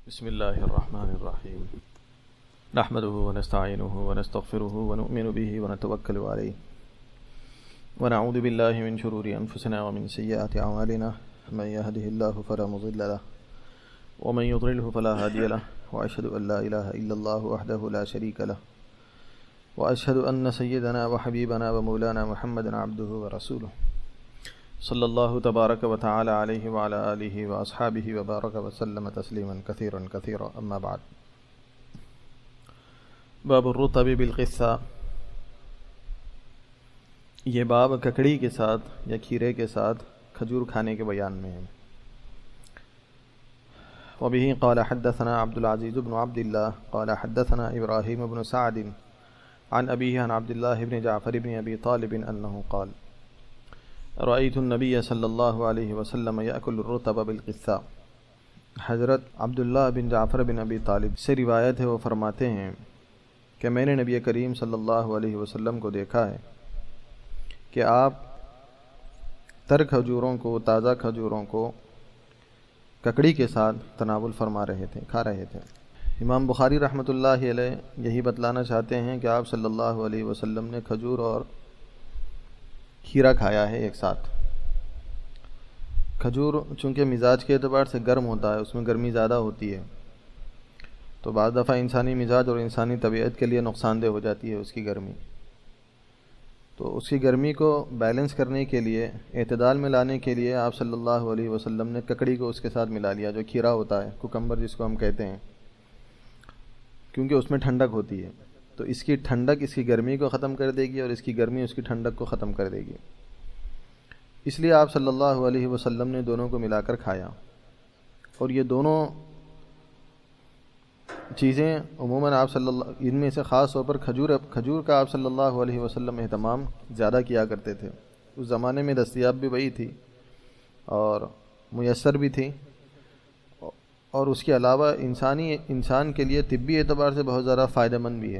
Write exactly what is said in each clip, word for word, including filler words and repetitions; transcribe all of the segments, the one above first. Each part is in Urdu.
بسم الله الرحمن الرحيم نحمده ونستعينه ونستغفره ونؤمن به ونتوكل عليه ونعوذ بالله من شرور أنفسنا ومن سيئات أعمالنا من يهده الله فلا مضل له ومن يضلله فلا هادي له وأشهد أن لا إله إلا الله وحده لا شريك له وأشهد أن سيدنا وحبيبنا ومولانا محمدا عبده ورسوله صلی اللہ تبارک و تعالی علیہ وعلی آلہ واصحابہ وبارک وسلم تسلیما کثیرا کثیرا اما بعد باب الرطب بالقصہ، یہ باب ککڑی کے ساتھ یا کھیرے کے ساتھ کھجور کھانے کے بیان میں ہے۔ وبه قال حدثنا عبد العزيز بن عبد الله قال حدثنا ابراہیم بن سعد عن ابیہ عن عبد الله بن جعفر بن ابی طالب انه قال رأيت النبي صلی اللہ علیہ وسلم يأكل الرطب بالقصہ۔ حضرت عبداللہ بن جعفر بن ابی طالب سے روایت ہے، وہ فرماتے ہیں کہ میں نے نبی کریم صلی اللہ علیہ وسلم کو دیکھا ہے کہ آپ تر کھجوروں کو، تازہ کھجوروں کو ککڑی کے ساتھ تناول فرما رہے تھے، کھا رہے تھے۔ امام بخاری رحمۃ اللہ علیہ یہی بتلانا چاہتے ہیں کہ آپ صلی اللہ علیہ وسلم نے کھجور اور کھیرا کھایا ہے ایک ساتھ۔ کھجور چونکہ مزاج کے اعتبار سے گرم ہوتا ہے، اس میں گرمی زیادہ ہوتی ہے، تو بعض دفعہ انسانی مزاج اور انسانی طبیعت کے لیے نقصان دہ ہو جاتی ہے اس کی گرمی۔ تو اس کی گرمی کو بیلنس کرنے کے لیے، اعتدال میں لانے کے لیے آپ صلی اللہ علیہ وسلم نے ککڑی کو اس کے ساتھ ملا لیا، جو کھیرا ہوتا ہے، کوکمبر جس کو ہم کہتے ہیں، کیونکہ اس میں ٹھنڈک ہوتی ہے، تو اس کی ٹھنڈک اس کی گرمی کو ختم کر دے گی اور اس کی گرمی اس کی ٹھنڈک کو ختم کر دے گی۔ اس لیے آپ صلی اللہ علیہ وسلم نے دونوں کو ملا کر کھایا، اور یہ دونوں چیزیں عموماً آپ صلی اللہ ان میں سے خاص طور پر کھجور کھجور کا آپ صلی اللہ علیہ وسلم اہتمام زیادہ کیا کرتے تھے۔ اس زمانے میں دستیاب بھی وہی تھی اور میسر بھی تھی، اور اس کے علاوہ انسانی انسان کے لیے طبی اعتبار سے بہت زیادہ فائدہ مند بھی ہے۔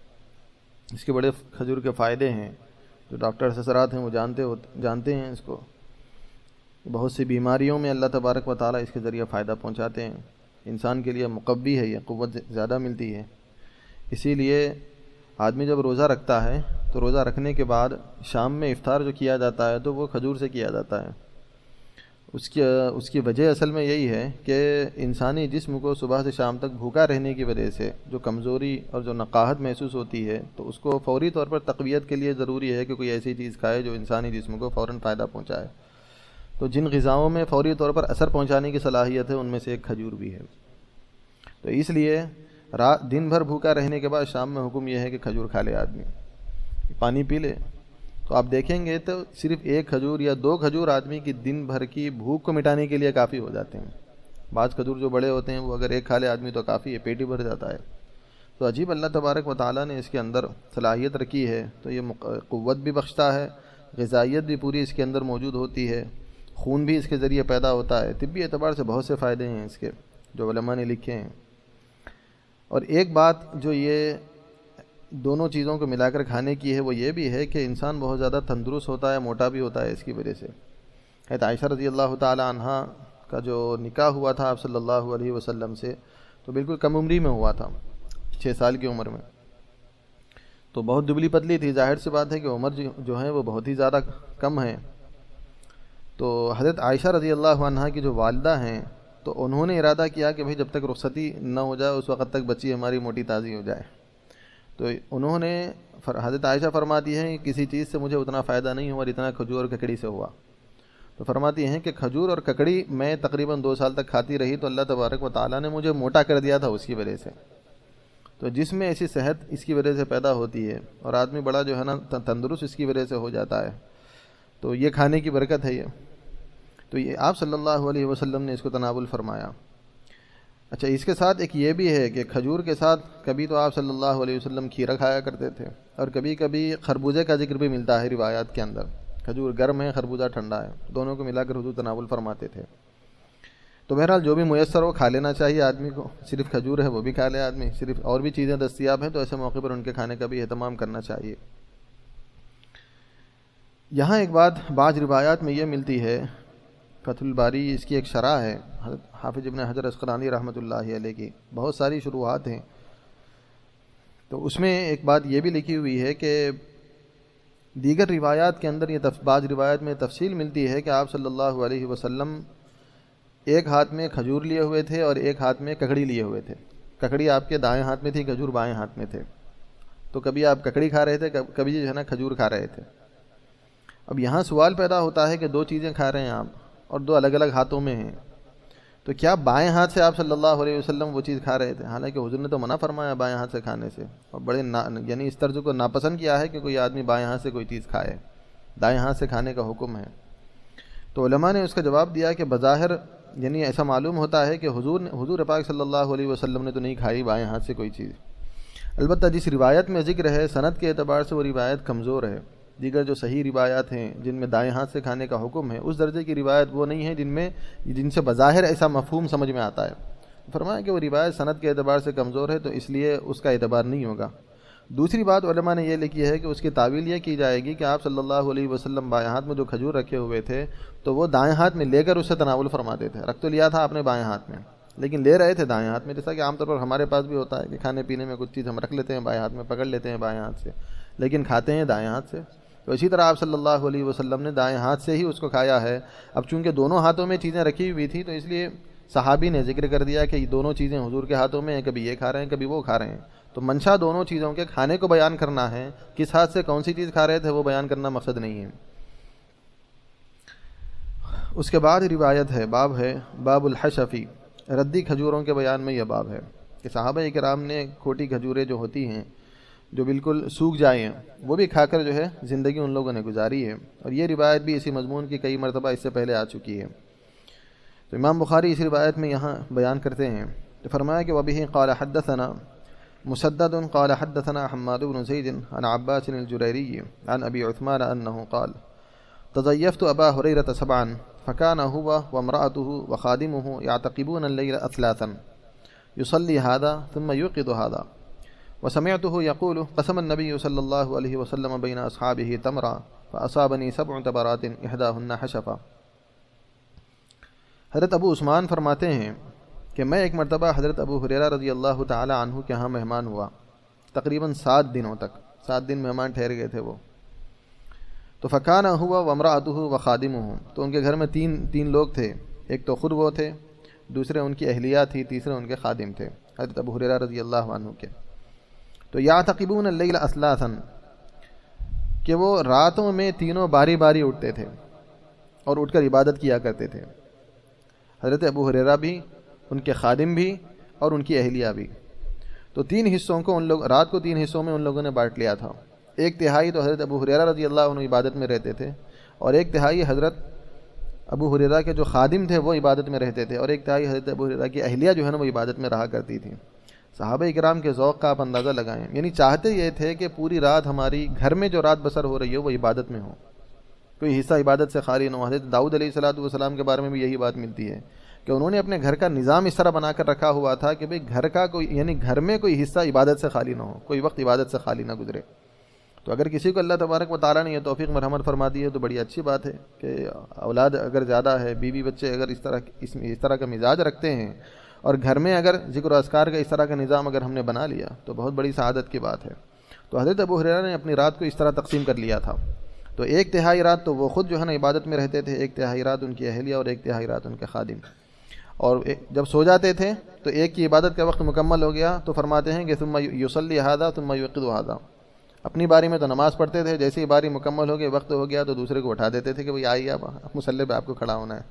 اس کے بڑے کھجور کے فائدے ہیں، جو ڈاکٹر حضرات ہیں وہ جانتے ہو جانتے ہیں اس کو۔ بہت سی بیماریوں میں اللہ تبارک و تعالیٰ اس کے ذریعے فائدہ پہنچاتے ہیں۔ انسان کے لیے مقوی ہے، یہ قوت زیادہ ملتی ہے۔ اسی لیے آدمی جب روزہ رکھتا ہے تو روزہ رکھنے کے بعد شام میں افطار جو کیا جاتا ہے تو وہ کھجور سے کیا جاتا ہے۔ اس کی اس کی وجہ اصل میں یہی ہے کہ انسانی جسم کو صبح سے شام تک بھوکا رہنے کی وجہ سے جو کمزوری اور جو نقاہت محسوس ہوتی ہے، تو اس کو فوری طور پر تقویت کے لیے ضروری ہے کہ کوئی ایسی چیز کھائے جو انسانی جسم کو فوراً فائدہ پہنچائے۔ تو جن غذاؤں میں فوری طور پر اثر پہنچانے کی صلاحیت ہے ان میں سے ایک کھجور بھی ہے۔ تو اس لیے رات دن بھر بھوکا رہنے کے بعد شام میں حکم یہ ہے کہ کھجور کھا لے آدمی، پانی پی لے۔ تو آپ دیکھیں گے تو صرف ایک کھجور یا دو کھجور آدمی کی دن بھر کی بھوک کو مٹانے کے لیے کافی ہو جاتے ہیں۔ بعض کھجور جو بڑے ہوتے ہیں وہ اگر ایک کھا لے آدمی تو کافی ہے، پیٹ ہی بھر جاتا ہے۔ تو عجیب اللہ تبارک و تعالیٰ نے اس کے اندر صلاحیت رکھی ہے، تو یہ قوت بھی بخشتا ہے، غذائیت بھی پوری اس کے اندر موجود ہوتی ہے، خون بھی اس کے ذریعے پیدا ہوتا ہے، طبی اعتبار سے بہت سے فائدے ہیں اس کے جو علماء نے لکھے ہیں۔ اور ایک بات جو یہ دونوں چیزوں کو ملا کر کھانے کی ہے وہ یہ بھی ہے کہ انسان بہت زیادہ تندرست ہوتا ہے، موٹا بھی ہوتا ہے اس کی وجہ سے۔ حضرت عائشہ رضی اللہ تعالی عنہا کا جو نکاح ہوا تھا آپ صلی اللہ علیہ وسلم سے، تو بالکل کم عمری میں ہوا تھا، چھ سال کی عمر میں، تو بہت دبلی پتلی تھی۔ ظاہر سی بات ہے کہ عمر جو ہے وہ بہت ہی زیادہ کم ہے۔ تو حضرت عائشہ رضی اللہ عنہا کی جو والدہ ہیں تو انہوں نے ارادہ کیا کہ بھئی جب تک رخصتی نہ ہو جائے اس وقت تک بچی ہماری موٹی تازی ہو جائے۔ تو انہوں نے حضرت عائشہ فرماتی ہیں کہ کسی چیز سے مجھے اتنا فائدہ نہیں ہوا جتنا کھجور اور ککڑی سے ہوا۔ تو فرماتی ہیں کہ کھجور اور ککڑی میں تقریباً دو سال تک کھاتی رہی تو اللہ تبارک و تعالیٰ نے مجھے موٹا کر دیا تھا اس کی وجہ سے۔ تو جس میں ایسی صحت اس کی وجہ سے پیدا ہوتی ہے اور آدمی بڑا جو ہے نا تندرست اس کی وجہ سے ہو جاتا ہے، تو یہ کھانے کی برکت ہے یہ۔ تو یہ آپ صلی اللہ علیہ وسلم نے اس کو تناول فرمایا۔ اچھا، اس کے ساتھ ایک یہ بھی ہے کہ کھجور کے ساتھ کبھی تو آپ صلی اللہ علیہ وسلم کھیرا کھایا کرتے تھے، اور کبھی کبھی خربوزے کا ذکر بھی ملتا ہے روایات کے اندر۔ کھجور گرم ہے، خربوزہ ٹھنڈا ہے، دونوں کو ملا کر حضور تناول فرماتے تھے۔ تو بہرحال جو بھی میسر ہو کھا لینا چاہیے آدمی کو۔ صرف کھجور ہے وہ بھی کھا لے آدمی، صرف اور بھی چیزیں دستیاب ہیں تو ایسے موقع پر ان کے کھانے کا بھی اہتمام کرنا چاہیے۔ یہاں ایک بات بعض روایات میں یہ ملتی ہے فتح الباری اس کی ایک شرح ہے حافظ ابن حجر عسقلانی رحمۃ اللہ علیہ کی، بہت ساری شروحات ہیں، تو اس میں ایک بات یہ بھی لکھی ہوئی ہے کہ دیگر روایات کے اندر یہ بعض روایت میں تفصیل ملتی ہے کہ آپ صلی اللہ علیہ وسلم ایک ہاتھ میں کھجور لیے ہوئے تھے اور ایک ہاتھ میں ککڑی لیے ہوئے تھے. ککڑی آپ کے دائیں ہاتھ میں تھی، کھجور بائیں ہاتھ میں تھے. تو کبھی آپ ککڑی کھا رہے تھے، کبھی جو ہے نا کھجور کھا رہے تھے. اب یہاں سوال پیدا ہوتا ہے کہ دو چیزیں کھا رہے ہیں آپ اور دو الگ الگ ہاتھوں میں ہیں، تو کیا بائیں ہاتھ سے آپ صلی اللہ علیہ وسلم وہ چیز کھا رہے تھے؟ حالانکہ حضور نے تو منع فرمایا بائیں ہاتھ سے کھانے سے، اور بڑے نا یعنی اس طرز کو ناپسند کیا ہے کہ کوئی آدمی بائیں ہاتھ سے کوئی چیز کھائے، دائیں ہاتھ سے کھانے کا حکم ہے. تو علماء نے اس کا جواب دیا کہ بظاہر یعنی ایسا معلوم ہوتا ہے کہ حضور حضور پاک صلی اللہ علیہ وسلم نے تو نہیں کھائی بائیں ہاتھ سے کوئی چیز. البتہ جس روایت میں ذکر ہے سند کے اعتبار سے وہ روایت کمزور ہے. دیگر جو صحیح روایات ہیں جن میں دائیں ہاتھ سے کھانے کا حکم ہے اس درجے کی روایت وہ نہیں ہے جن میں جن سے بظاہر ایسا مفہوم سمجھ میں آتا ہے. فرمایا کہ وہ روایت سند کے اعتبار سے کمزور ہے تو اس لیے اس کا اعتبار نہیں ہوگا. دوسری بات علماء نے یہ لکھی ہے کہ اس کی تعویل یہ کی جائے گی کہ آپ صلی اللہ علیہ وسلم بائیں ہاتھ میں جو کھجور رکھے ہوئے تھے تو وہ دائیں ہاتھ میں لے کر اسے تناول فرماتے تھے. رکھ تو لیا تھا آپ نے بائیں ہاتھ میں لیکن لے رہے تھے دائیں ہاتھ میں، جیسا کہ عام طور پر ہمارے پاس بھی ہوتا ہے کہ کھانے پینے میں کچھ چیز ہم رکھ لیتے ہیں بائیں ہاتھ میں، پکڑ لیتے ہیں بائیں ہاتھ سے لیکن کھاتے ہیں دائیں ہاتھ سے. تو اسی طرح آپ صلی اللہ علیہ وسلم نے دائیں ہاتھ سے ہی اس کو کھایا ہے. اب چونکہ دونوں ہاتھوں میں چیزیں رکھی ہوئی تھی تو اس لیے صحابی نے ذکر کر دیا کہ یہ دونوں چیزیں حضور کے ہاتھوں میں ہیں، کبھی یہ کھا رہے ہیں کبھی وہ کھا رہے ہیں. تو منشا دونوں چیزوں کے کھانے کو بیان کرنا ہے، کس ہاتھ سے کون سی چیز کھا رہے تھے وہ بیان کرنا مقصد نہیں ہے. اس کے بعد روایت ہے، باب ہے باب الحشفی، ردی کھجوروں کے بیان میں یہ باب ہے کہ صحابہ کرام نے کھوٹی کھجوریں جو ہوتی ہیں جو بالکل سوکھ جائیں ہیں وہ بھی کھا کر جو ہے زندگی ان لوگوں نے گزاری ہے. اور یہ روایت بھی اسی مضمون کی کئی مرتبہ اس سے پہلے آ چکی ہے. تو امام بخاری اس روایت میں یہاں بیان کرتے ہیں تو فرمایا کہ وبہ قال حدثنا مسدد قال حدثنا حماد بن زید عن عباس الجریری عن ابی عثمان انه قال تضيفت ابا هريره سبعا فكان هو وامراته وخادمه يعتقبون الليل اثلاثا يصلي هذا ثم يوقظ هذا وسمعته يقول قسم النبي صلى الله عليه وسلم بين اصحابه تمرا فاصابني سبع تبرات احداهن حشفا. حضرت ابو عثمان فرماتے ہیں کہ میں ایک مرتبہ حضرت ابو ہریرہ رضی اللہ تعالی عنہ کے ہاں مہمان ہوا، تقریباً سات دنوں تک سات دن مہمان ٹھہر گئے تھے وہ. تو فکان ہوا وامرأتہ وخادمہ، تو ان کے گھر میں تین تین لوگ تھے، ایک تو خود وہ تھے، دوسرے ان کی اہلیہ تھی، تیسرے ان کے خادم تھے حضرت ابو ہریرہ رضی اللہ عنہ کے. تو یعتقبون اللیل اثلاثا، کہ وہ راتوں میں تینوں باری باری اٹھتے تھے اور اٹھ کر عبادت کیا کرتے تھے. حضرت ابو ہریرہ بھی، ان کے خادم بھی اور ان کی اہلیہ بھی. تو تین حصوں کو ان لوگ رات کو تین حصوں میں ان لوگوں نے بانٹ لیا تھا. ایک تہائی تو حضرت ابو ہریرہ رضی اللہ عنہ عبادت میں رہتے تھے اور ایک تہائی حضرت ابو ہریرہ کے جو خادم تھے وہ عبادت میں رہتے تھے اور ایک تہائی حضرت ابو ہریرہ کی اہلیہ جو ہے نا وہ عبادت میں رہا کرتی تھی. صحابہ کرام کے ذوق کا آپ اندازہ لگائیں، یعنی چاہتے یہ تھے کہ پوری رات ہماری گھر میں جو رات بسر ہو رہی ہو وہ عبادت میں ہو، کوئی حصہ عبادت سے خالی نہ ہو. حضرت داؤد علیہ الصلوۃ والسلام کے بارے میں بھی یہی بات ملتی ہے کہ انہوں نے اپنے گھر کا نظام اس طرح بنا کر رکھا ہوا تھا کہ بھئی گھر کا کوئی یعنی گھر میں کوئی حصہ عبادت سے خالی نہ ہو، کوئی وقت عبادت سے خالی نہ گزرے. تو اگر کسی کو اللہ تبارک و تعالیٰ نے یہ توفیق مرحمت فرما دی ہے تو بڑی اچھی بات ہے کہ اولاد اگر زیادہ ہے، بیوی بچے اگر اس طرح اس, اس طرح کا مزاج رکھتے ہیں اور گھر میں اگر ذکر و اذکار کا اس طرح کا نظام اگر ہم نے بنا لیا تو بہت بڑی سعادت کی بات ہے. تو حضرت ابو ہریرہ نے اپنی رات کو اس طرح تقسیم کر لیا تھا. تو ایک تہائی رات تو وہ خود جو ہے نا عبادت میں رہتے تھے، ایک تہائی رات ان کی اہلیہ اور ایک تہائی رات ان کے خادم. اور جب سو جاتے تھے تو ایک کی عبادت کا وقت مکمل ہو گیا تو فرماتے ہیں کہ ثم یصلی ھذا ثم یوقظ ھذا. اپنی باری میں تو نماز پڑھتے تھے، جیسے ہی باری مکمل ہو گئی وقت ہو گیا تو دوسرے کو اٹھا دیتے تھے کہ بھئی آئیے آپ مصلی پہ آپ کو کھڑا ہونا ہے.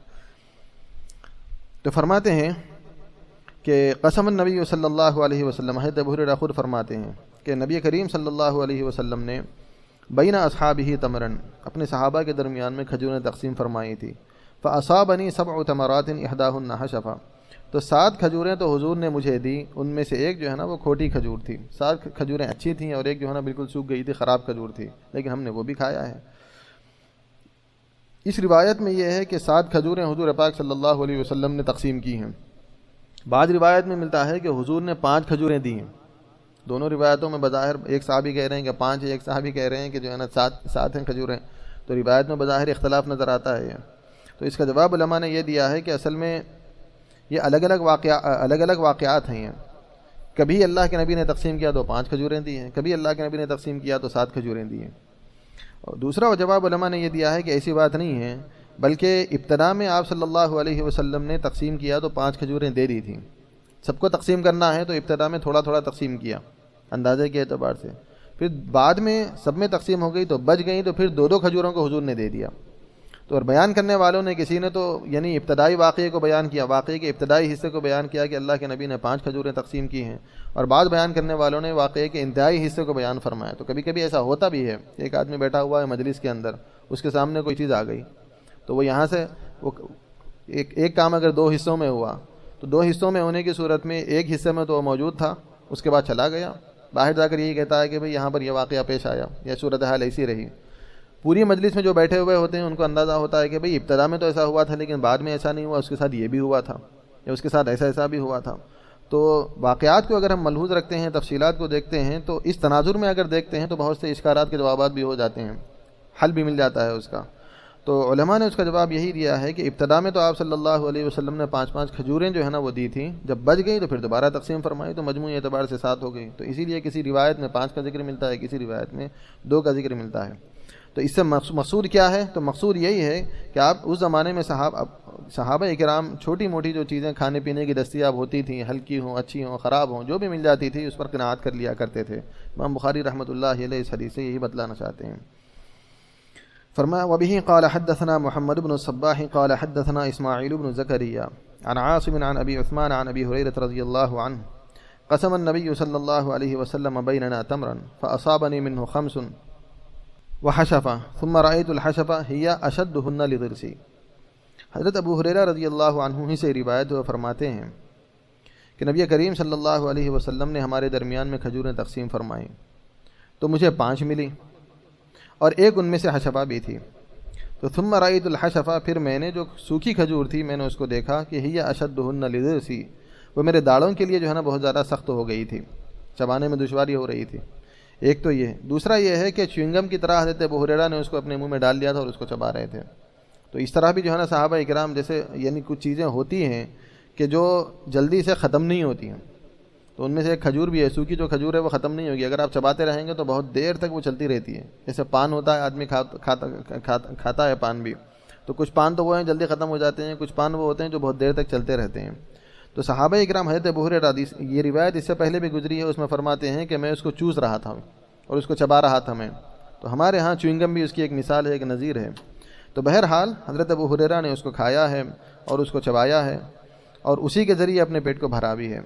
تو فرماتے ہیں کہ قسم النبی صلی اللہ علیہ وسلم، حضرت ابو ہریرہ خود فرماتے ہیں کہ نبی کریم صلی اللہ علیہ وسلم نے بین اصحابہ تمرن، اپنے صحابہ کے درمیان میں کھجوریں تقسیم فرمائی تھی. فاصابنی سبع تمرات احداہن حشفا، تو سات کھجوریں تو حضور نے مجھے دی، ان میں سے ایک جو ہے نا وہ کھوٹی کھجور تھی. سات کھجوریں اچھی تھیں اور ایک جو ہے نا بالکل سوکھ گئی تھی، خراب کھجور تھی، لیکن ہم نے وہ بھی کھایا ہے. اس روایت میں یہ ہے کہ سات کھجوریں حضور پاک صلی اللہ علیہ وسلم نے تقسیم کی ہیں. بعض روایت میں ملتا ہے کہ حضور نے پانچ کھجوریں دی ہیں. دونوں روایتوں میں بظاہر ایک صحابی کہہ رہے ہیں کہ پانچ، ایک صحابی کہہ رہے ہیں کہ جو ہے نا سات سات ہیں کھجوریں. تو روایت میں بظاہر اختلاف نظر آتا ہے. تو اس کا جواب علماء نے یہ دیا ہے کہ اصل میں یہ الگ الگ واقعہ الگ الگ واقعات ہیں. کبھی اللہ کے نبی نے تقسیم کیا تو پانچ کھجوریں دی ہیں، کبھی اللہ کے نبی نے تقسیم کیا تو سات کھجوریں دی ہیں. اور دوسرا جواب علماء نے یہ دیا ہے کہ ایسی بات نہیں ہے، بلکہ ابتدا میں آپ صلی اللہ علیہ وسلم نے تقسیم کیا تو پانچ کھجوریں دے دی تھیں. سب کو تقسیم کرنا ہے تو ابتدا میں تھوڑا تھوڑا تقسیم کیا اندازے کے اعتبار سے، پھر بعد میں سب میں تقسیم ہو گئی تو بچ گئیں تو پھر دو دو کھجوروں کو حضور نے دے دیا. تو اور بیان کرنے والوں نے کسی نے تو یعنی ابتدائی واقعے کو بیان کیا، واقعے کے ابتدائی حصے کو بیان کیا کہ اللہ کے نبی نے پانچ کھجوریں تقسیم کی ہیں، اور بعد بیان کرنے والوں نے واقعے کے انتہائی حصے کو بیان فرمایا. تو کبھی کبھی ایسا ہوتا بھی ہے، ایک آدمی بیٹھا ہوا ہے مجلس کے اندر، اس کے سامنے کوئی چیز آ گئی تو وہ یہاں سے وہ ایک ایک کام اگر دو حصوں میں ہوا تو دو حصوں میں ہونے کی صورت میں ایک حصے میں تو وہ موجود تھا، اس کے بعد چلا گیا، باہر جا کر یہی کہتا ہے کہ بھئی یہاں پر یہ واقعہ پیش آیا، یہ صورتحال ایسی رہی. پوری مجلس میں جو بیٹھے ہوئے ہوتے ہیں ان کو اندازہ ہوتا ہے کہ بھئی ابتدا میں تو ایسا ہوا تھا لیکن بعد میں ایسا نہیں ہوا، اس کے ساتھ یہ بھی ہوا تھا یا اس کے ساتھ ایسا ایسا بھی ہوا تھا. تو واقعات کو اگر ہم ملحوظ رکھتے ہیں، تفصیلات کو دیکھتے ہیں، تو اس تناظر میں اگر دیکھتے ہیں تو بہت سے اشکالات کے جوابات بھی ہو جاتے ہیں، حل بھی مل جاتا ہے اس کا. تو علماء نے اس کا جواب یہی دیا ہے کہ ابتدا میں تو آپ صلی اللہ علیہ وسلم نے پانچ پانچ کھجوریں جو ہے نا وہ دی تھیں، جب بچ گئی تو پھر دوبارہ تقسیم فرمائی تو مجموعی اعتبار سے سات ہو گئی. تو اسی لیے کسی روایت میں پانچ کا ذکر ملتا ہے، کسی روایت میں دو کا ذکر ملتا ہے. تو اس سے مقصود کیا ہے؟ تو مقصود یہی ہے کہ آپ اس زمانے میں صحابہ صحابہ کرام چھوٹی موٹی جو چیزیں کھانے پینے کی دستیاب ہوتی تھیں، ہلکی ہوں، اچھی ہوں، خراب ہوں، جو بھی مل جاتی تھی اس پر قناعت کر لیا کرتے تھے. امام بخاری رحمۃ اللہ علیہ اس حدیث سے یہی بتلانا چاہتے ہیں. فرمایا وبه قال حدثنا محمد بن الصباح قال حدثنا اسماعيل بن زكريا عن عاصم عن ابي عثمان عن ابي هريره رضي الله عنه قسم النبي صلى الله عليه وسلم بيننا تمرا فاصابني منه خمس وحشفه ثم رايت الحشفه هي اشدهن لضرسي. حضرت ابو ہریرہ رضی اللہ عنہ ہی سے روایت ہوا فرماتے ہیں کہ نبی کریم صلی اللہ علیہ وسلم نے ہمارے درمیان میں کھجوریں تقسیم فرمائیں تو مجھے پانچ ملی اور ایک ان میں سے حشفہ بھی تھی. تو ثم رأیت الحشفہ، پھر میں نے جو سوکھی کھجور تھی میں نے اس کو دیکھا کہ ہی اشدہن لضرسی، وہ میرے داڑھوں کے لیے جو ہے نا بہت زیادہ سخت ہو گئی تھی، چبانے میں دشواری ہو رہی تھی. ایک تو یہ، دوسرا یہ ہے کہ چوئنگم کی طرح حضرت ابو ہریرہ نے اس کو اپنے منہ میں ڈال دیا تھا اور اس کو چبا رہے تھے. تو اس طرح بھی جو ہے نا صحابہ اکرام جیسے یعنی کچھ چیزیں ہوتی ہیں کہ جو جلدی سے ختم نہیں ہوتی ہیں، تو ان میں سے ایک کھجور بھی ہے، سوکھی جو کھجور ہے وہ ختم نہیں ہوگی، اگر آپ چباتے رہیں گے تو بہت دیر تک وہ چلتی رہتی ہے. جیسے پان ہوتا ہے، آدمی کھاتا کھاتا کھاتا ہے پان بھی، تو کچھ پان تو وہ ہیں جلدی ختم ہو جاتے ہیں، کچھ پان وہ ہوتے ہیں جو بہت دیر تک چلتے رہتے ہیں. تو صحابہ اکرام حضرت ابو ہریرہ یہ روایت اس سے پہلے بھی گزری ہے، اس میں فرماتے ہیں کہ میں اس کو چوس رہا تھا اور اس کو چبا رہا تھا میں. تو ہمارے ہاں چوئنگم بھی اس کی ایک مثال ہے، ایک نظیر ہے. تو بہرحال حضرت ابو ہریرہ نے اس کو کھایا ہے اور اس کو چبایا ہے اور اسی کے ذریعے اپنے پیٹ کو بھرا بھی ہے.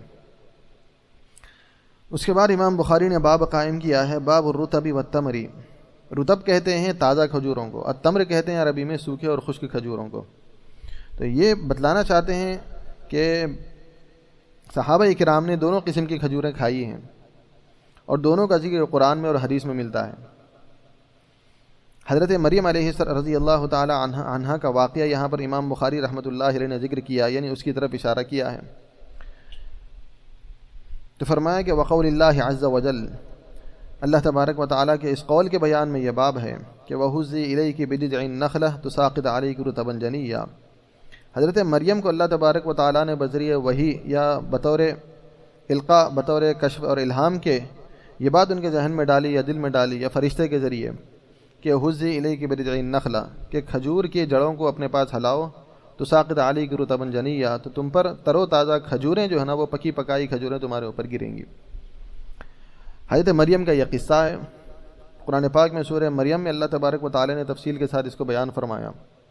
اس کے بعد امام بخاری نے باب قائم کیا ہے، باب الرطب والتمر. رطب کہتے ہیں تازہ کھجوروں کو، اور تمر کہتے ہیں عربی میں سوکھے اور خشک کھجوروں کو. تو یہ بتلانا چاہتے ہیں کہ صحابہ اکرام نے دونوں قسم کی کھجوریں کھائی ہیں اور دونوں کا ذکر قرآن میں اور حدیث میں ملتا ہے. حضرت مریم علیہ السلام رضی اللہ تعالی عنہ عنہ کا واقعہ یہاں پر امام بخاری رحمۃ اللہ علیہ نے ذکر کیا، یعنی اس کی طرف اشارہ کیا ہے. تو فرمایا کہ وقول اللہ عز وجل، اللہ تبارک و تعالیٰ کے اس قول کے بیان میں یہ باب ہے کہ وَهُزِّي إِلَيْكِ بِجِذْعِ النَّخْلَةِ تُسَاقِطُ عَلَيْكِ رُطَبًا جَنِيًّا. حضرت مریم کو اللہ تبارک و تعالیٰ نے بذریعہ وحی یا بطور القاء، بطور کشف اور الہام کے یہ بات ان کے ذہن میں ڈالی یا دل میں ڈالی یا فرشتے کے ذریعے کہ وَهُزِّي إِلَيْكِ بِجِذْعِ النَّخْلَةِ کہ کھجور کی جڑوں کو اپنے پاس ہلاؤ، تُسَاقِطُ عَلَيْكِ رُطَبًا جَنِيًّا تو تم پر تر و تازہ کھجوریں جو ہے نا وہ پکی پکائی کھجوریں تمہارے اوپر گریں گی. حضرت مریم کا یہ قصہ ہے، قرآن پاک میں سورہ مریم میں اللہ تبارک و تعالی نے تفصیل کے ساتھ اس کو بیان فرمایا.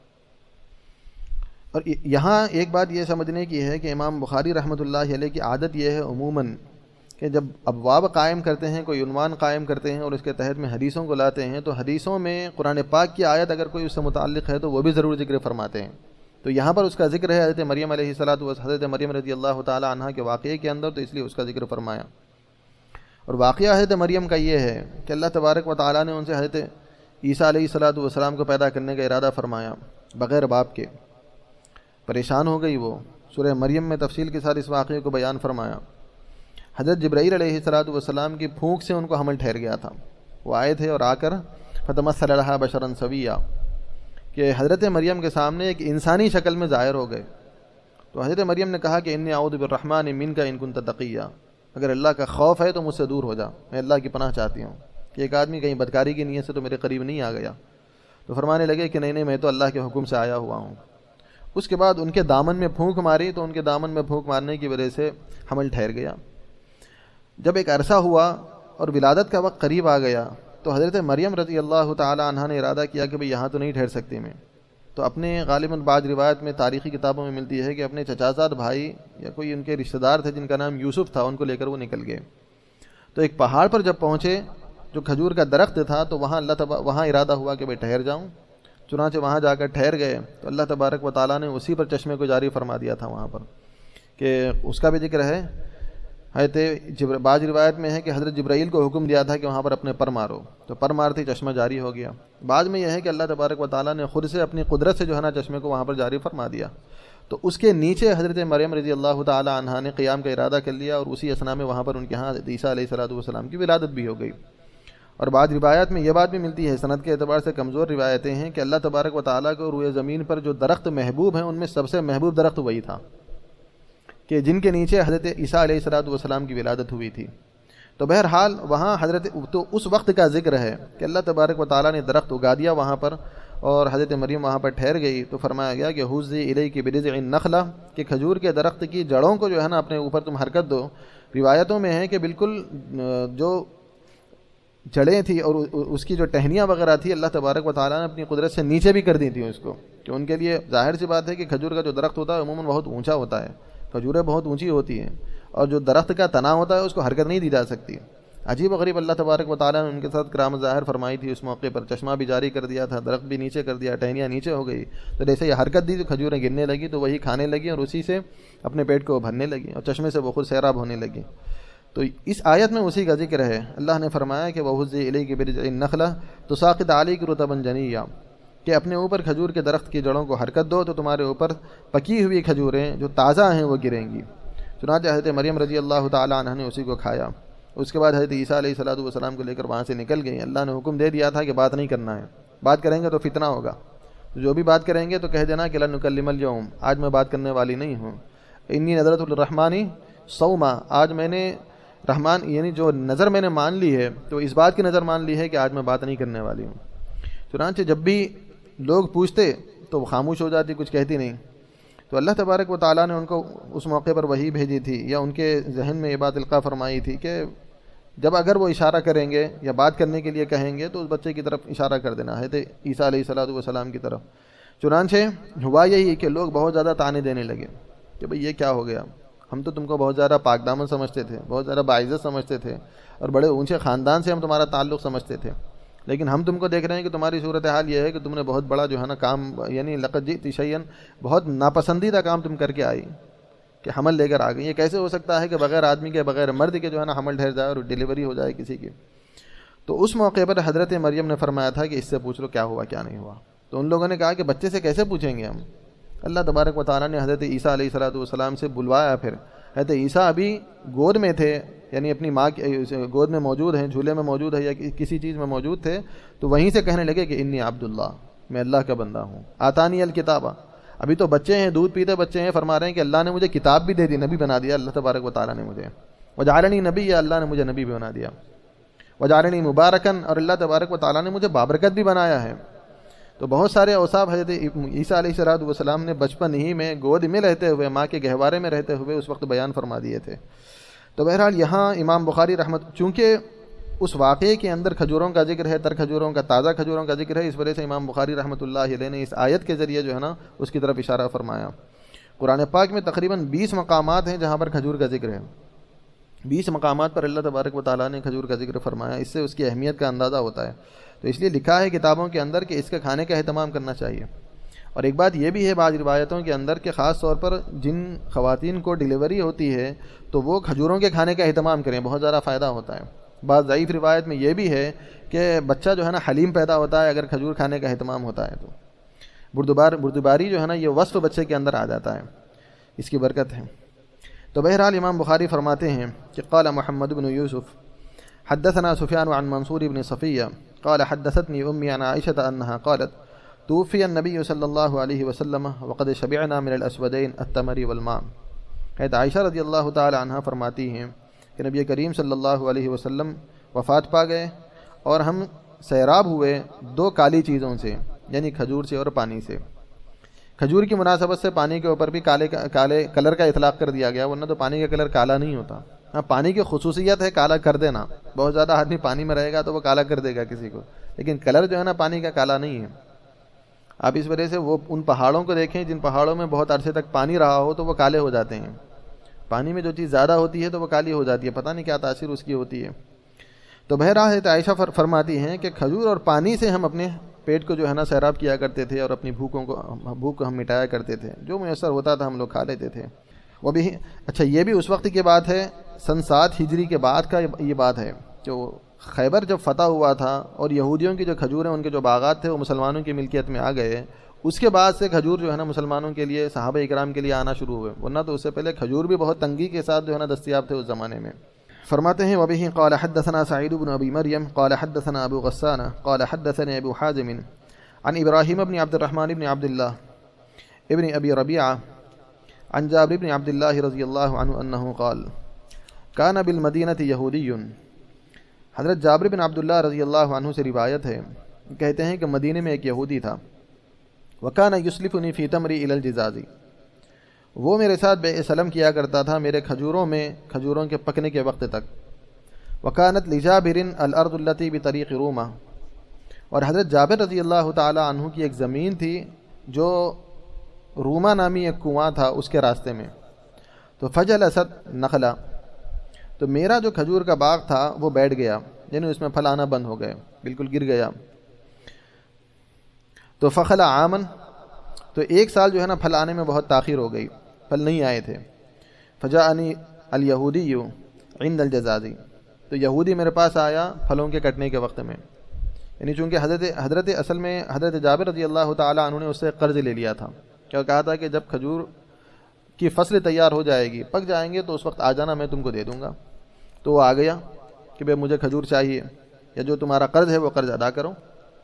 اور یہاں ایک بات یہ سمجھنے کی ہے کہ امام بخاری رحمۃ اللہ علیہ کی عادت یہ ہے عموماً کہ جب ابواب قائم کرتے ہیں، کوئی عنوان قائم کرتے ہیں اور اس کے تحت میں حدیثوں کو لاتے ہیں، تو حدیثوں میں قرآن پاک کی آیت اگر کوئی اس سے متعلق ہے تو وہ بھی ضرور ذکر فرماتے ہیں. تو یہاں پر اس کا ذکر ہے حضرت مریم علیہ الصلوۃ والسلام، حضرت مریم رضی اللہ تعالی عنہا کے واقعے کے اندر، تو اس لیے اس کا ذکر فرمایا. اور واقعہ حضرت مریم کا یہ ہے کہ اللہ تبارک و تعالیٰ نے ان سے حضرت عیسیٰ علیہ الصلوۃ والسلام کو پیدا کرنے کا ارادہ فرمایا بغیر باپ کے. پریشان ہو گئی وہ، سورہ مریم میں تفصیل کے ساتھ اس واقعے کو بیان فرمایا. حضرت جبرائیل علیہ الصلوۃ والسلام کی پھونک سے ان کو حمل ٹھہر گیا تھا. وہ آئے تھے اور آ کر فتمثل لها بشرا سویا، کہ حضرت مریم کے سامنے ایک انسانی شکل میں ظاہر ہو گئے. تو حضرت مریم نے کہا کہ انی اعوذ بالرحمن منک ان کنت تقیا، اگر اللہ کا خوف ہے تو مجھ سے دور ہو جا، میں اللہ کی پناہ چاہتی ہوں کہ ایک آدمی کہیں بدکاری کی نیت سے تو میرے قریب نہیں آ گیا. تو فرمانے لگے کہ نہیں نہیں میں تو اللہ کے حکم سے آیا ہوا ہوں. اس کے بعد ان کے دامن میں پھونک ماری تو ان کے دامن میں پھونک مارنے کی وجہ سے حمل ٹھہر گیا. جب ایک عرصہ ہوا اور ولادت کا وقت قریب آ گیا تو حضرت مریم رضی اللہ تعالی عنہا نے ارادہ کیا کہ بھئی یہاں تو نہیں ٹھہر سکتی میں. تو اپنے غالباً بعض روایت میں تاریخی کتابوں میں ملتی ہے کہ اپنے چچازاد بھائی یا کوئی ان کے رشتہ دار تھے جن کا نام یوسف تھا، ان کو لے کر وہ نکل گئے. تو ایک پہاڑ پر جب پہنچے جو کھجور کا درخت تھا تو وہاں اللہ تبا وہاں ارادہ ہوا کہ بھئی ٹھہر جاؤں. چنانچہ وہاں جا کر ٹھہر گئے تو اللہ تبارک و تعالیٰ نے اسی پر چشمے کو جاری فرما دیا تھا وہاں پر، کہ اس کا بھی ذکر ہے. حضرت بعض روایت میں ہے کہ حضرت جبرائیل کو حکم دیا تھا کہ وہاں پر اپنے پر مارو، تو پر مارتے چشمہ جاری ہو گیا. بعد میں یہ ہے کہ اللہ تبارک و تعالیٰ نے خود سے اپنی قدرت سے جو ہے نا چشمے کو وہاں پر جاری فرما دیا. تو اس کے نیچے حضرت مریم رضی اللہ تعالی عنہا نے قیام کا ارادہ کر لیا اور اسی اثنا میں وہاں پر ان کے ہاں عیسیٰ علیہ الصلوۃ والسلام کی ولادت بھی ہو گئی. اور بعض روایات میں یہ بات بھی ملتی ہے، سند کے اعتبار سے کمزور روایتیں ہیں، کہ اللہ تبارک و تعالیٰ کو روئے زمین پر جو درخت محبوب ہیں ان میں سب سے محبوب درخت وہی تھا کہ جن کے نیچے حضرت عیسیٰ علیہ الصلوۃ والسلام کی ولادت ہوئی تھی. تو بہرحال وہاں حضرت تو اس وقت کا ذکر ہے کہ اللہ تبارک و تعالیٰ نے درخت اگا دیا وہاں پر اور حضرت مریم وہاں پر ٹھہر گئی. تو فرمایا گیا کہ حوزی الیک برجع النخلہ، کہ کھجور کے درخت کی جڑوں کو جو ہے نا اپنے اوپر تم حرکت دو. روایتوں میں ہے کہ بالکل جو جڑیں تھیں اور اس کی جو ٹہنیاں وغیرہ تھی اللہ تبارک و تعالیٰ نے اپنی قدرت سے نیچے بھی کر دی تھیں اس کو، کہ ان کے لیے ظاہر سی بات ہے کہ کھجور کا جو درخت ہوتا ہے عموماً بہت اونچا ہوتا ہے، کھجوریں بہت اونچی ہوتی ہیں اور جو درخت کا تنا ہوتا ہے اس کو حرکت نہیں دی جا سکتی. عجیب و غریب اللہ تبارک و تعالیٰ نے ان کے ساتھ کرامت ظاہر فرمائی تھی. اس موقع پر چشمہ بھی جاری کر دیا تھا، درخت بھی نیچے کر دیا، ٹہنیاں نیچے ہو گئی. تو جیسے یہ حرکت دی تو کھجوریں گرنے لگی تو وہی کھانے لگی اور اسی سے اپنے پیٹ کو بھرنے لگی اور چشمے سے وہ خود سیراب ہونے لگی. تو اس آیت میں اسی کا ذکر ہے. اللہ نے فرمایا کہ وَهُزِّ إِلَيْكِ بِرِجْعِ النَّخْلَةِ تُسَاقِطْ عَلَيْكِ رُطَبًا جَنِيًّا، کہ اپنے اوپر کھجور کے درخت کی جڑوں کو حرکت دو تو تمہارے اوپر پکی ہوئی کھجوریں جو تازہ ہیں وہ گریں گی. چنانچہ حضرت مریم رضی اللہ تعالی عنہ نے اسی کو کھایا. اس کے بعد حضرت عیسیٰ علیہ الصلوۃ والسلام کو لے کر وہاں سے نکل گئی. اللہ نے حکم دے دیا تھا کہ بات نہیں کرنا ہے، بات کریں گے تو فتنہ ہوگا. تو جو بھی بات کریں گے تو کہہ دینا کہ لن نکلم اليوم، آج میں بات کرنے والی نہیں ہوں. انی نذرت للرحمن صوما، آج میں نے رحمان یعنی جو نظر میں نے مان لی ہے تو اس بات کی نظر مان لی ہے کہ آج میں بات نہیں کرنے والی ہوں. چنانچہ جب بھی لوگ پوچھتے تو وہ خاموش ہو جاتی، کچھ کہتی نہیں. تو اللہ تبارک و تعالیٰ نے ان کو اس موقع پر وحی بھیجی تھی یا ان کے ذہن میں یہ بات القاء فرمائی تھی کہ جب اگر وہ اشارہ کریں گے یا بات کرنے کے لیے کہیں گے تو اس بچے کی طرف اشارہ کر دینا ہے، عیسیٰ علیہ الصلوۃ والسلام کی طرف. چنانچہ ہوا یہی کہ لوگ بہت زیادہ طعنے دینے لگے کہ بھئی یہ کیا ہو گیا، ہم تو تم کو بہت زیادہ پاک دامن سمجھتے تھے، بہت زیادہ باعزت سمجھتے تھے اور بڑے اونچے خاندان سے ہم تمہارا تعلق سمجھتے تھے، لیکن ہم تم کو دیکھ رہے ہیں کہ تمہاری صورتحال یہ ہے کہ تم نے بہت بڑا جو ہے نا کام، یعنی لقد جئت شیئا، بہت ناپسندیدہ کام تم کر کے آئی کہ حمل لے کر آ گئی. یہ کیسے ہو سکتا ہے کہ بغیر آدمی کے بغیر مرد کے جو ہے نا حمل ٹھہر جائے اور ڈیلیوری ہو جائے کسی کی. تو اس موقع پر حضرت مریم نے فرمایا تھا کہ اس سے پوچھ لو کیا ہوا کیا نہیں ہوا. تو ان لوگوں نے کہا کہ بچے سے کیسے پوچھیں گے ہم. اللہ تبارک و تعالیٰ نے حضرت عیسیٰ علیہ الصلوۃ والسلام سے بلوایا. پھر حضرت عیسیٰ ابھی گود میں تھے، یعنی اپنی ماں کی گود میں موجود ہیں، جھولے میں موجود ہے یا کسی چیز میں موجود تھے. تو وہیں سے کہنے لگے کہ انی عبداللہ، میں اللہ کا بندہ ہوں. آتانی الکتابہ، ابھی تو بچے ہیں، دودھ پیتے بچے ہیں، فرما رہے ہیں کہ اللہ نے مجھے کتاب بھی دے دی، نبی بنا دیا اللہ تبارک و تعالیٰ نے مجھے. وجعلنی نبی، یا اللہ نے مجھے نبی بھی بنا دیا. وجعلنی مبارکن، اور اللہ تبارک و تعالیٰ نے مجھے بابرکت بھی بنایا ہے. تو بہت سارے اوصاف حضرت عیسیٰ علیہ الصلوۃ والسلام نے بچپن ہی میں گود میں رہتے ہوئے، ماں کے گہوارے میں رہتے ہوئے اس وقت بیان فرما دیے تھے. تو بہرحال یہاں امام بخاری رحمت، چونکہ اس واقعے کے اندر کھجوروں کا ذکر ہے، تر کھجوروں کا، تازہ کھجوروں کا ذکر ہے، اس وجہ سے امام بخاری رحمۃ اللہ علیہ نے اس آیت کے ذریعے جو ہے نا اس کی طرف اشارہ فرمایا. قرآن پاک میں تقریباً بیس مقامات ہیں جہاں پر کھجور کا ذکر ہے. بیس مقامات پر اللہ تبارک و تعالیٰ نے کھجور کا ذکر فرمایا. اس سے اس کی اہمیت کا اندازہ ہوتا ہے. تو اس لیے لکھا ہے کتابوں کے اندر کہ اس کے کھانے کا اہتمام کرنا چاہیے. اور ایک بات یہ بھی ہے بعض روایتوں کے اندر کہ خاص طور پر جن خواتین کو ڈیلیوری ہوتی ہے تو وہ کھجوروں کے کھانے کا اہتمام کریں، بہت زیادہ فائدہ ہوتا ہے. بعض ضعیف روایت میں یہ بھی ہے کہ بچہ جو ہے نا حلیم پیدا ہوتا ہے اگر کھجور کھانے کا اہتمام ہوتا ہے. تو بردبار بردباری جو ہے نا یہ وصف بچے کے اندر آ جاتا ہے، اس کی برکت ہے. تو بہرحال امام بخاری فرماتے ہیں کہ قال محمد بن یوسف حدثنا سفیان عن منصور بن صفیہ قال حدثتنی امی عن عائشہ انہا قالت توفی النبی صلی اللہ علیہ وسلم وقد شبعنا من الاسودین التمر والماء۔ حضرت عائشہ رضی اللہ تعالی عنہ فرماتی ہیں کہ نبی کریم صلی اللہ علیہ وسلم وفات پا گئے اور ہم سیراب ہوئے دو کالی چیزوں سے، یعنی کھجور سے اور پانی سے۔ کھجور کی مناسبت سے پانی کے اوپر بھی کالے کالے کلر کا اطلاق کر دیا گیا، ورنہ تو پانی کا کلر کالا نہیں ہوتا۔ ہاں، پانی کی خصوصیت ہے کالا کر دینا، بہت زیادہ آدمی پانی میں رہے گا تو وہ کالا کر دے گا کسی کو، لیکن کلر جو ہے نا پانی کا کالا نہیں ہے۔ آپ اس وجہ سے وہ ان پہاڑوں کو دیکھیں جن پہاڑوں میں بہت عرصے تک پانی رہا ہو تو وہ کالے ہو جاتے ہیں۔ پانی میں جو چیز زیادہ ہوتی ہے تو وہ کالی ہو جاتی ہے، پتہ نہیں کیا تاثیر اس کی ہوتی ہے۔ تو بہرحال حضرت عائشہ فرماتی ہیں کہ کھجور اور پانی سے ہم اپنے پیٹ کو جو ہے نا سیراب کیا کرتے تھے اور اپنی بھوکوں کو بھوک کو ہم مٹایا کرتے تھے، جو میسر ہوتا تھا ہم لوگ کھا لیتے تھے۔ وہ بھی اچھا یہ بھی اس وقت کی بات ہے، سن سات ہجری کے بعد کا یہ بات ہے، جو خیبر جب فتح ہوا تھا اور یہودیوں کی جو کھجور ہیں ان کے جو باغات تھے وہ مسلمانوں کی ملکیت میں آ گئے، اس کے بعد سے کھجور جو ہے نا مسلمانوں کے لیے، صحابہ اکرام کے لیے آنا شروع ہوئے، ورنہ تو اس سے پہلے کھجور بھی بہت تنگی کے ساتھ جو ہے نا دستیاب تھے اس زمانے میں۔ فرماتے ہیں وبه قال حدثنا سعيد بن ابي مريم قال حدثنا ابو غسان قال حدثني ابو حازم عن ابراهيم بن عبد الرحمن بن عبد الله ابن ابي ربيعه عن جابر بن عبد الله رضي الله عنه انه قال كان بالمدينه يهودي۔ حضرت جابر بن عبد اللہ رضی اللہ عنہ سے روایت ہے، کہتے ہیں کہ مدینے میں ایک یہودی تھا، وكان يسلفني في تمري الى الجزاز، وہ میرے ساتھ بے سلم کیا کرتا تھا میرے کھجوروں میں، کھجوروں کے پکنے کے وقت تک۔ وکانت لجابر الارض التي بطریق روما، اور حضرت جابر رضی اللہ تعالی عنہ کی ایک زمین تھی جو روما نامی ایک کنواں تھا اس کے راستے میں۔ تو فجلست نخلا، تو میرا جو کھجور کا باغ تھا وہ بیٹھ گیا، یعنی اس میں پھل آنا بند ہو گئے، بالکل گر گیا۔ تو فخلا عامن، تو ایک سال جو ہے نا پھل آنے میں بہت تاخیر ہو گئی، پھل نہیں آئے تھے۔ فجاءنی الیہودی عند الجزاز، تو یہودی میرے پاس آیا پھلوں کے کٹنے کے وقت میں، یعنی چونکہ حضرت حضرت اصل میں حضرت جابر رضی اللہ تعالی عنہ نے اس سے قرض لے لیا تھا، کیا کہا تھا کہ جب کھجور کی فصل تیار ہو جائے گی، پک جائیں گے تو اس وقت آ جانا، میں تم کو دے دوں گا۔ تو وہ آ گیا کہ بھئی مجھے کھجور چاہیے، یا جو تمہارا قرض ہے وہ قرض ادا کرو۔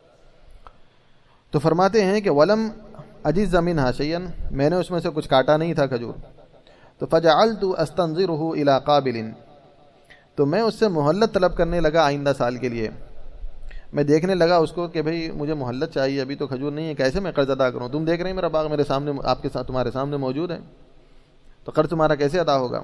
تو فرماتے ہیں کہ ولم عجیز زمین حاشین، میں نے اس میں سے کچھ کاٹا نہیں تھا کھجور۔ تو فجعلت استنظرہ الی قابل، تو میں اس سے مہلت طلب کرنے لگا آئندہ سال کے لیے، میں دیکھنے لگا اس کو کہ بھئی مجھے مہلت چاہیے، ابھی تو کھجور نہیں ہے، کیسے میں قرض ادا کروں؟ تم دیکھ رہے ہیں میرا باغ میرے سامنے، آپ کے ساتھ تمہارے سامنے موجود ہے، تو قرض تمہارا کیسے ادا ہوگا؟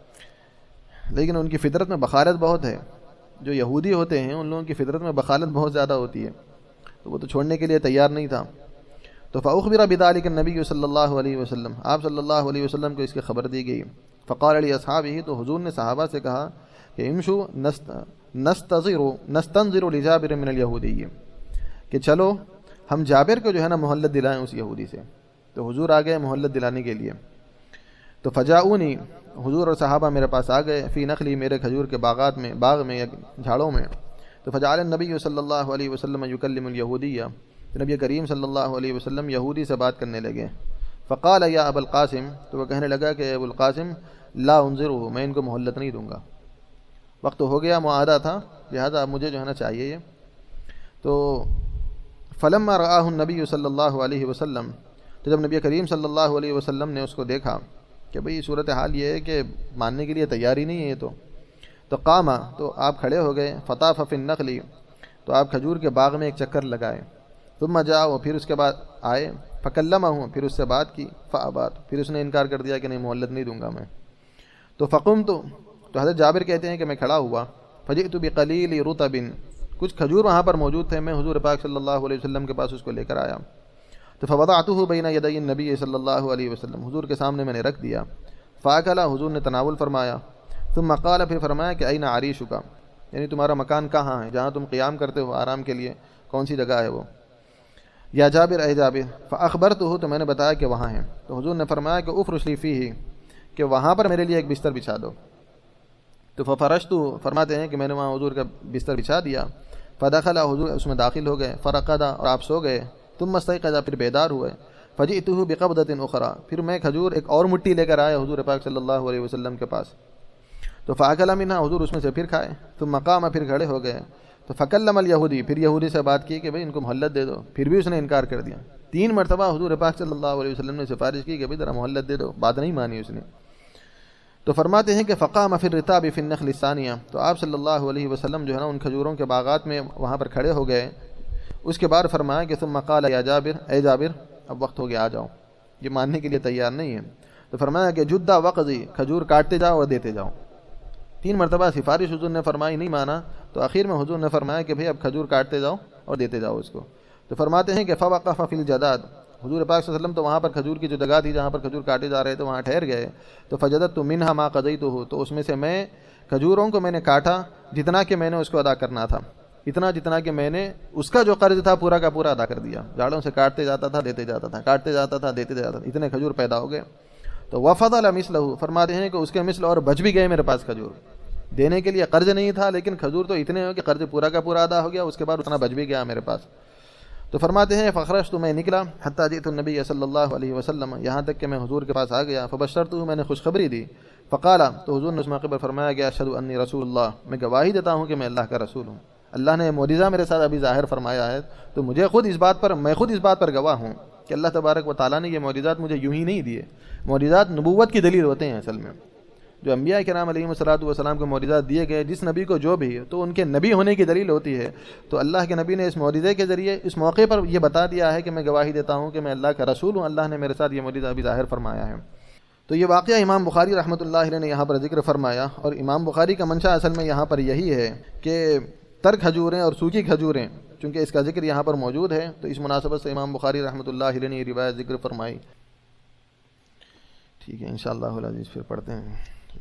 لیکن ان کی فطرت میں بخالت بہت ہے، جو یہودی ہوتے ہیں ان لوگوں کی فطرت میں بخالت بہت زیادہ ہوتی ہے، تو وہ تو چھوڑنے کے لیے تیار نہیں تھا۔ تو فاخبر بذلك النبی صلی اللہ علیہ وسلم، آپ صلی اللہ علیہ وسلم کو اس کی خبر دی گئی۔ فقال لاصحابہ، تو حضور نے صحابہ سے کہا کہ امشوا نستنظر نستنظر لجابر من الیہودی، کہ چلو ہم جابر کو جو ہے نا مہلت دلائیں اس یہودی سے۔ تو حضور آ گئے مہلت دلانے کے لیے۔ تو فجاؤنی، حضور اور صحابہ میرے پاس آ گئے، فی نخلی، میرے کھجور کے باغات میں، باغ میں یا جھاڑوں میں۔ تو فجعل النبی صلی اللہ علیہ وسلم یکلم الیہودیہ، نبی کریم صلی اللہ علیہ وسلم یہودی سے بات کرنے لگے۔ فقال یا ابا القاسم، تو وہ کہنے لگا کہ ابو القاسم لا انظرہ، میں ان کو مہلت نہیں دوں گا، وقت ہو گیا، معاہدہ تھا، لہذا اب مجھے جو ہے نا چاہیے یہ۔ تو فلما رآہ النبی صلی اللہ علیہ وسلم، تو جب نبی کریم صلی اللہ علیہ وسلم نے اس کو دیکھا کہ بھئی صورتحال یہ ہے کہ ماننے کے لیے تیاری نہیں ہے یہ تو تو قاما، تو آپ کھڑے ہو گئے، فطاف فی النخل، تو آپ کھجور کے باغ میں ایک چکر لگائے، ثم جاء، پھر اس کے بعد آئے، فکلمہ، پھر اس سے بات کی، فابات، پھر اس نے انکار کر دیا کہ نہیں مہلت نہیں دوں گا میں۔ تو فقمت، تو حضرت جابر کہتے ہیں کہ میں کھڑا ہوا، فجئت بقلیل رطب، کچھ کھجور وہاں پر موجود تھے، میں حضور پاک صلی اللہ علیہ وسلم کے پاس اس کو لے کر آیا۔ تو فوضعته بین یدی النبی صلی اللہ علیہ وسلم، حضور کے سامنے میں نے رکھ دیا۔ فاکلا، حضور نے تناول فرمایا۔ ثم قال، پھر فرمایا کہ این عریشک، یعنی تمہارا مکان کہاں ہے، جہاں تم قیام کرتے ہو آرام کے لیے، کون سی جگہ ہے وہ؟ یا جابر، اے جابر، فاخبرته، تو میں نے بتایا کہ وہاں ہے۔ تو حضور نے فرمایا کہ افرش لی فیہ، کہ وہاں پر میرے لیے ایک بستر بچھا دو۔ تو ففرشت، فرماتے ہیں کہ میں نے وہاں حضور کا بستر بچھا دیا۔ فدخل، حضور اس میں داخل ہو گئے، فرقد، اور آپ سو گئے، ثم استيقظ، پھر بیدار ہوئے، فجئته بقبضة اخرى، پھر میں کھجور ایک اور مٹی لے کر آیا حضور پاک صلی اللہ علیہ وسلم کے پاس۔ تو فاکل منها، حضور اس میں سے پھر کھائے، ثم قام، پھر کھڑے ہو گئے، تو فکلم الیہودی، پھر یہودی سے بات کی کہ بھئی ان کو مہلت دے دو، پھر بھی اس نے انکار کر دیا. تین مرتبہ حضور پاک صلی اللہ علیہ وسلم نے سفارش کی کہ بھئی ذرا مہلت دے دو، بات نہیں مانی اس نے. تو فرماتے ہیں کہ فقام فی الرتاب فی النخل الثانیہ، تو آپ صلی اللہ علیہ وسلم جو ہے نا ان کھجوروں کے باغات میں وہاں پر کھڑے ہو گئے. اس کے بعد فرمایا کہ ثم قال یا جابر، اے جابر اب وقت ہو گیا آ جاؤ. یہ ماننے کے لیے تیار نہیں ہے. تو فرمایا کہ جدہ وقضی، کھجور کاٹتے جاؤ اور دیتے جاؤ. تین مرتبہ سفارش حضور نے فرمائی، نہیں مانا. تو آخر میں حضور نے فرمایا کہ بھئی اب کھجور کاٹتے جاؤ اور دیتے جاؤ اس کو. تو فرماتے ہیں کہ فوقف فی الجداد، حضور پاک صلی اللہ علیہ وسلم تو وہاں پر کھجور کی جو جگہ تھی جہاں پر کھجور کاٹے جا رہے تھے وہاں ٹھہر گئے. تو فجدت منها ما قضیتہ، تو اس میں سے میں کھجوروں کو میں نے کاٹا جتنا کہ میں نے اس کو ادا کرنا تھا، اتنا جتنا کہ میں نے اس کا جو قرض تھا پورا کا پورا ادا کر دیا. جاڑوں سے کاٹتے جاتا تھا دیتے جاتا تھا، کاٹتے جاتا تھا دیتے جاتا تھا، اتنے کھجور پیدا ہو گئے. تو وفضل مثلہ، فرماتے ہیں کہ اس کے مثل اور بچ بھی گئے میرے پاس کھجور. دینے کے لیے قرض نہیں تھا لیکن کھجور تو اتنے ہو کہ قرض پورا کا پورا ادا ہو گیا، اس کے بعد اتنا بچ بھی گیا میرے پاس. تو فرماتے ہیں فخرجت، تو میں نکلا حتی جئت النبی صلی اللہ علیہ وسلم، یہاں تک کہ میں حضور کے پاس آ گیا. فبشرته، میں نے خوشخبری دی. فقال، تو حضور نے اس موقع پر فرمایا کہ اشہد انی رسول اللہ، میں گواہی دیتا ہوں کہ میں اللہ کا رسول ہوں. اللہ نے معجزہ میرے ساتھ ابھی ظاہر فرمایا ہے تو مجھے خود اس بات پر میں خود اس بات پر گواہ ہوں کہ اللہ تبارک و تعالیٰ نے یہ معجزات مجھے یوں ہی نہیں دیے. معجزات نبوت کی دلیل ہوتے ہیں. اصل میں جو انبیاء کرام علیہم الصلوۃ والسلام کو معجزات دیے گئے، جس نبی کو جو بھی تو ان کے نبی ہونے کی دلیل ہوتی ہے. تو اللہ کے نبی نے اس معجزے کے ذریعے اس موقع پر یہ بتا دیا ہے کہ میں گواہی دیتا ہوں کہ میں اللہ کا رسول ہوں، اللہ نے میرے ساتھ یہ معجزہ ابھی ظاہر فرمایا ہے. تو یہ واقعہ امام بخاری رحمۃ اللہ علیہ نے یہاں پر ذکر فرمایا. اور امام بخاری کا منشا اصل میں یہاں پر یہی ہے کہ تر کھجوریں اور سوکھی کھجوریں، چونکہ اس کا ذکر یہاں پر موجود ہے تو اس مناسبت سے امام بخاری رحمۃ اللہ علیہ نے یہ روایت ذکر فرمائی. ٹھیک ہے، انشاءاللہ العزیز پھر پڑھتے ہیں.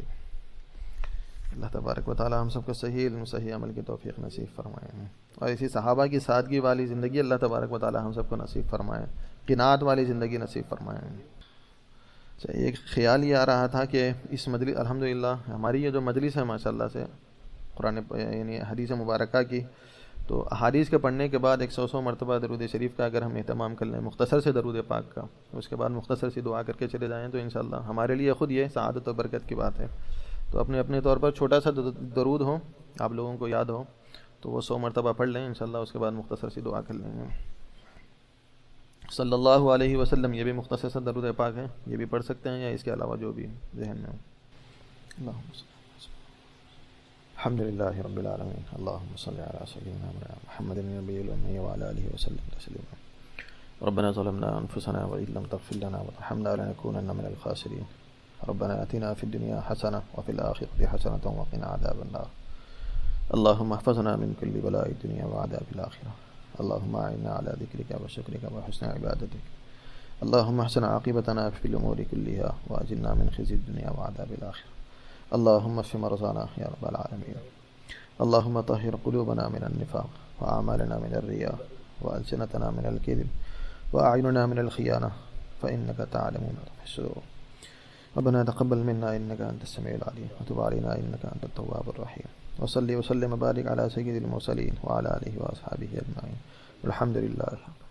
اللہ تبارک و تعالی ہم سب کو صحیح علم صحیح عمل کی توفیق نصیب فرمائے، اور اسی صحابہ کی سادگی والی زندگی اللہ تبارک و تعالی ہم سب کو نصیب فرمائے، قناعت والی زندگی نصیب فرمائے. ایک خیال یہ آ رہا تھا کہ اس مجلس الحمدللہ ہماری یہ جو مجلس ہے ماشاءاللہ سے قرآن یعنی حدیث مبارکہ کی، تو احادیث کے پڑھنے کے بعد ایک سو سو مرتبہ درود شریف کا اگر ہم اہتمام کر لیں، مختصر سے درود پاک کا، اس کے بعد مختصر سی دعا کر کے چلے جائیں تو انشاءاللہ ہمارے لیے خود یہ سعادت و برکت کی بات ہے. تو اپنے اپنے طور پر چھوٹا سا درود ہو، آپ لوگوں کو یاد ہو تو وہ سو مرتبہ پڑھ لیں انشاءاللہ، اس کے بعد مختصر سی دعا کر لیں گے. صلی اللہ علیہ وسلم، یہ بھی مختصر سا درود پاک ہے، یہ بھی پڑھ سکتے ہیں یا اس کے علاوہ جو بھی ذہن میں ہو. اللہم صلی الحمد للہ رب العالمین، اللہم صلی علی سیدنا محمد النبی الأمی وعلی آلہ وسلم تسلیما. ربنا ظلمنا انفسنا وإن لم تغفر لنا وترحمنا لنكونن من الخاسرین. ربنا آتنا في الدنيا حسنة وفي الآخرة حسنة وقنا عذاب النار. اللهم احفظنا من كل بلاء الدنيا وعذاب الآخرة. اللهم أعنا على ذكرك وشكرك وحسن عبادتك. اللهم احسن عاقبتنا في الأمور كلها وأجرنا من خزي الدنيا وعذاب الآخرة. اللهم اشف مرضانا يا رب العالمين. اللهم طهر قلوبنا من النفاق وأعمالنا من الرياء وألسنتنا من الكذب وأعيننا من الخيانة فإنك تعلم ما في الصدور. ربنا تقبل منا إنك أنت السميع العليم وتب علينا إنك أنت التواب الرحيم. وصلي وسلم وبارك على سيد المرسلين وعلى آله وأصحابه أجمعين. الحمد لله.